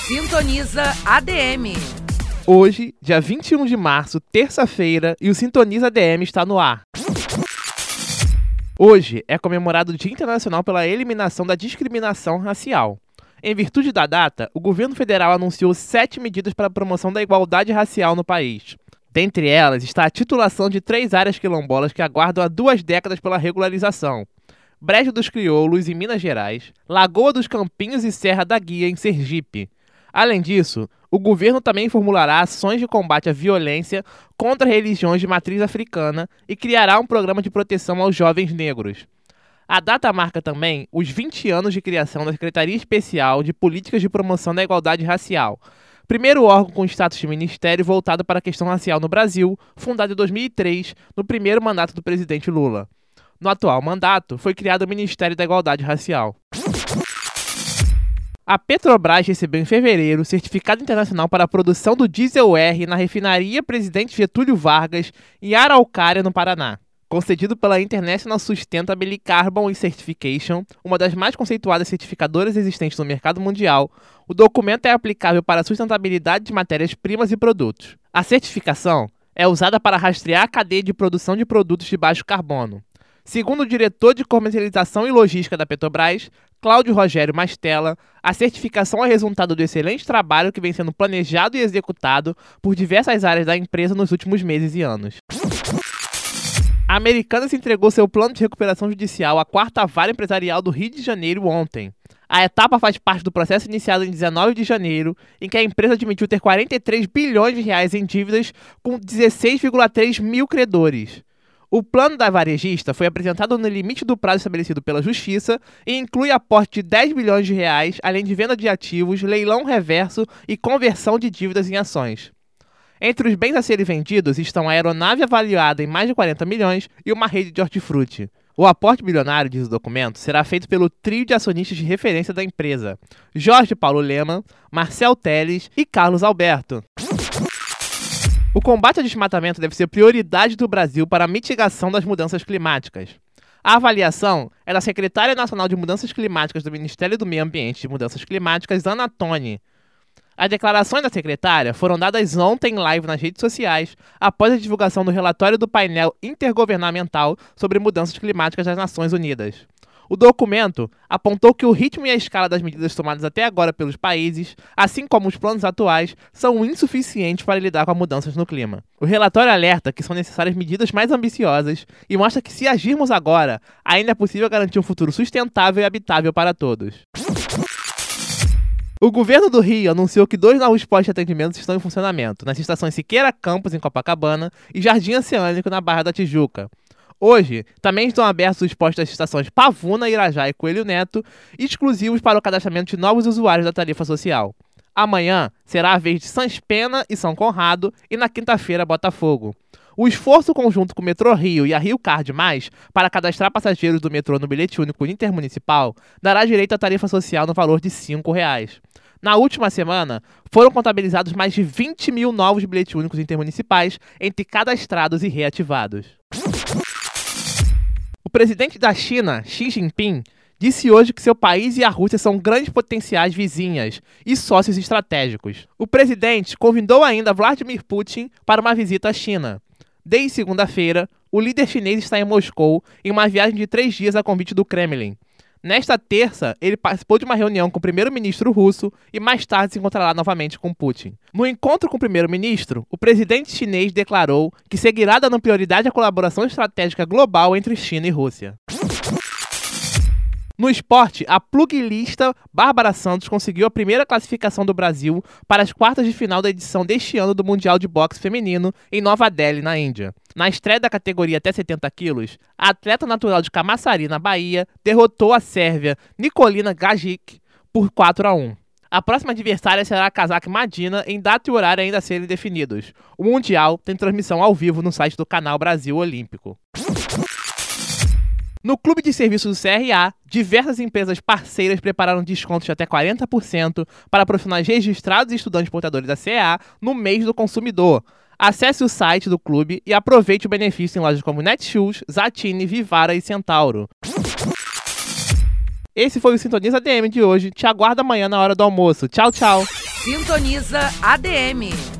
Sintoniza ADM. Hoje, dia 21 de março, terça-feira, e o Sintoniza ADM está no ar. Hoje é comemorado o Dia Internacional pela Eliminação da Discriminação Racial. Em virtude da data, o governo federal anunciou 7 medidas para a promoção da igualdade racial no país. Dentre elas está a titulação de 3 áreas quilombolas que aguardam há 2 décadas pela regularização: Brejo dos Crioulos, em Minas Gerais, Lagoa dos Campinhos e Serra da Guia, em Sergipe. Além disso, o governo também formulará ações de combate à violência contra religiões de matriz africana e criará um programa de proteção aos jovens negros. A data marca também os 20 anos de criação da Secretaria Especial de Políticas de Promoção da Igualdade Racial, primeiro órgão com status de ministério voltado para a questão racial no Brasil, fundado em 2003, no primeiro mandato do presidente Lula. No atual mandato, foi criado o Ministério da Igualdade Racial. A Petrobras recebeu em fevereiro o certificado internacional para a produção do diesel R na refinaria Presidente Getúlio Vargas, em Araucária, no Paraná. Concedido pela International Sustainable Carbon Certification, uma das mais conceituadas certificadoras existentes no mercado mundial, o documento é aplicável para a sustentabilidade de matérias-primas e produtos. A certificação é usada para rastrear a cadeia de produção de produtos de baixo carbono. Segundo o diretor de comercialização e logística da Petrobras, Cláudio Rogério Mastella, a certificação é resultado do excelente trabalho que vem sendo planejado e executado por diversas áreas da empresa nos últimos meses e anos. A Americanas entregou seu plano de recuperação judicial à 4ª Vara Empresarial do Rio de Janeiro ontem. A etapa faz parte do processo iniciado em 19 de janeiro, em que a empresa admitiu ter 43 bilhões de reais em dívidas com 16,3 mil credores. O plano da varejista foi apresentado no limite do prazo estabelecido pela Justiça e inclui aporte de 10 bilhões de reais, além de venda de ativos, leilão reverso e conversão de dívidas em ações. Entre os bens a serem vendidos estão a aeronave avaliada em mais de 40 milhões e uma rede de hortifruti. O aporte bilionário, diz o documento, será feito pelo trio de acionistas de referência da empresa: Jorge Paulo Lemann, Marcel Teles e Carlos Alberto. O combate ao desmatamento deve ser prioridade do Brasil para a mitigação das mudanças climáticas. A avaliação é da secretária nacional de Mudanças Climáticas do Ministério do Meio Ambiente e Mudanças Climáticas, Ana Toni. As declarações da secretária foram dadas ontem em live nas redes sociais, após a divulgação do relatório do painel intergovernamental sobre mudanças climáticas das Nações Unidas. O documento apontou que o ritmo e a escala das medidas tomadas até agora pelos países, assim como os planos atuais, são insuficientes para lidar com as mudanças no clima. O relatório alerta que são necessárias medidas mais ambiciosas e mostra que, se agirmos agora, ainda é possível garantir um futuro sustentável e habitável para todos. O governo do Rio anunciou que 2 novos postos de atendimento estão em funcionamento, nas estações Siqueira Campos, em Copacabana, e Jardim Oceânico, na Barra da Tijuca. Hoje, também estão abertos os postos das estações Pavuna, Irajá e Coelho Neto, exclusivos para o cadastramento de novos usuários da tarifa social. Amanhã será a vez de Sans Pena e São Conrado, e na quinta-feira, Botafogo. O esforço conjunto com o Metrô Rio e a Rio Card+, para cadastrar passageiros do metrô no bilhete único intermunicipal, dará direito à tarifa social no valor de R$ 5. Na última semana, foram contabilizados mais de 20 mil novos bilhetes únicos intermunicipais entre cadastrados e reativados. O presidente da China, Xi Jinping, disse hoje que seu país e a Rússia são grandes potenciais vizinhas e sócios estratégicos. O presidente convidou ainda Vladimir Putin para uma visita à China. Desde segunda-feira, o líder chinês está em Moscou em uma viagem de 3 dias a convite do Kremlin. Nesta terça, ele participou de uma reunião com o primeiro-ministro russo e mais tarde se encontrará novamente com Putin. No encontro com o primeiro-ministro, o presidente chinês declarou que seguirá dando prioridade à colaboração estratégica global entre China e Rússia. No esporte, a pluguilista Bárbara Santos conseguiu a primeira classificação do Brasil para as quartas de final da edição deste ano do Mundial de Boxe Feminino em Nova Delhi, na Índia. Na estreia da categoria até 70 quilos, a atleta natural de Camaçari, na Bahia, derrotou a sérvia Nikolina Gajic por 4-1. A próxima adversária será a cazaque Madina, em data e horário ainda a serem definidos. O Mundial tem transmissão ao vivo no site do canal Brasil Olímpico. No Clube de Serviços do CRA, diversas empresas parceiras prepararam descontos de até 40% para profissionais registrados e estudantes portadores da CEA no mês do consumidor. Acesse o site do clube e aproveite o benefício em lojas como Netshoes, Zatini, Vivara e Centauro. Esse foi o Sintoniza ADM de hoje. Te aguardo amanhã na hora do almoço. Tchau, tchau! Sintoniza ADM.